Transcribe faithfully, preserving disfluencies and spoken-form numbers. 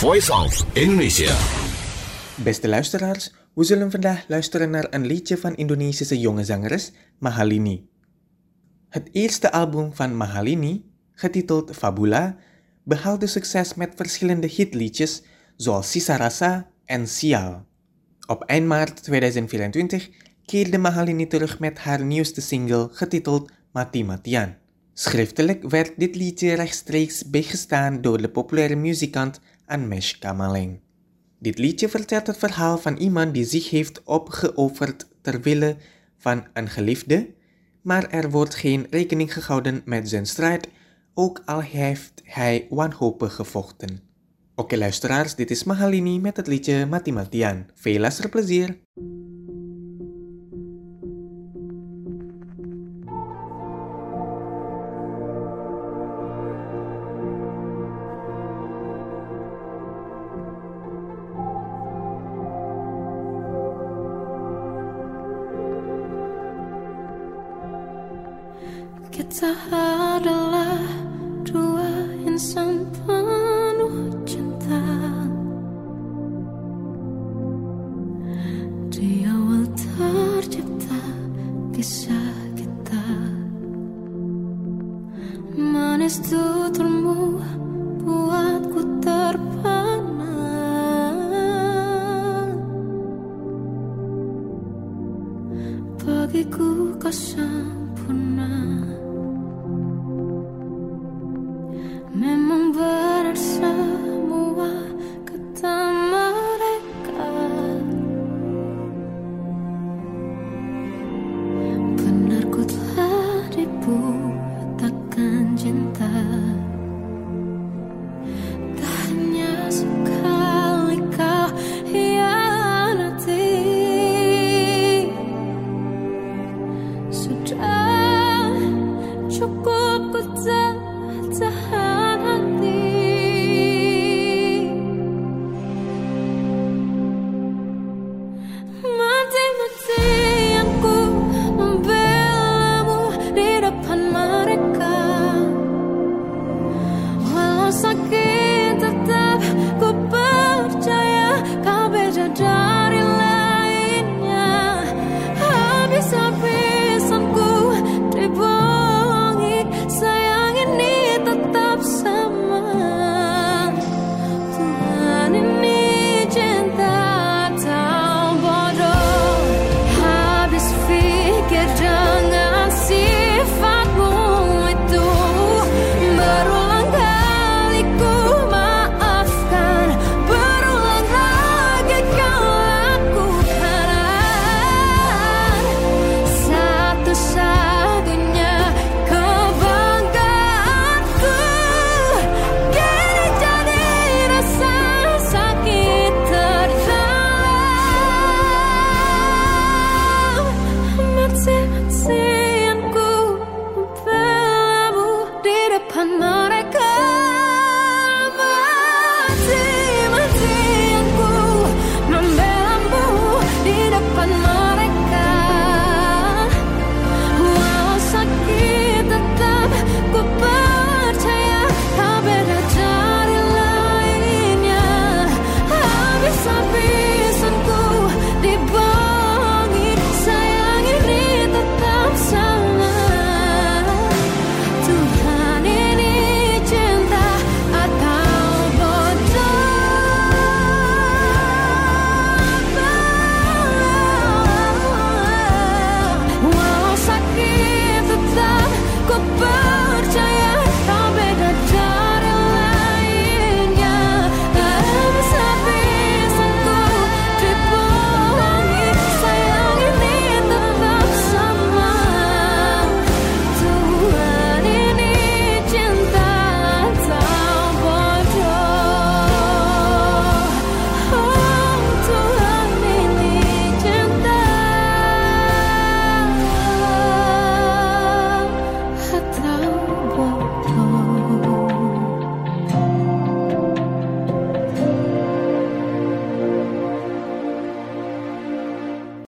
Voice of Indonesia. Beste luisteraars, we zullen vandaag luisteren naar een liedje van Indonesische jonge zangeres Mahalini. Het eerste album van Mahalini, getiteld Fabula, behaalde succes met verschillende hitliedjes zoals Sisa Rasa en Sial. Op eind maart tweeduizend vierentwintig keerde Mahalini terug met haar nieuwste single getiteld Mati Matian. Schriftelijk werd dit liedje rechtstreeks bijgestaan door de populaire muzikant Anmesh Kamaleng. Dit liedje vertelt het verhaal van iemand die zich heeft opgeofferd ter wille van een geliefde, maar er wordt geen rekening gehouden met zijn strijd, ook al heeft hij wanhopig gevochten. Oké luisteraars, dit is Mahalini met het liedje Mati Matian. Veel luisterplezier! Kita adalah dua insan penuh cinta. Di awal tercipta kisah kita. Manis tuturmu buatku terpana. Bagiku kau